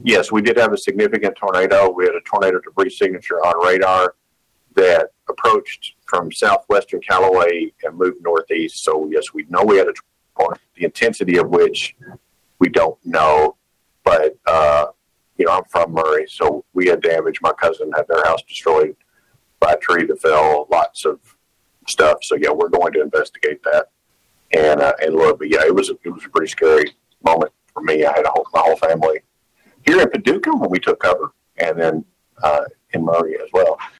Yes, we did have a significant tornado. We had a tornado debris signature on radar that approached from southwestern Callaway and moved northeast. So, yes, we know we had a tornado, the intensity of which we don't know. But, I'm from Murray, so we had damage. My cousin had their house destroyed by a tree that fell, lots of stuff. So, yeah, we're going to investigate that and look. But, yeah, it was a pretty scary moment for me. I had my whole family here in Paducah when we took cover, and then in Murray as well.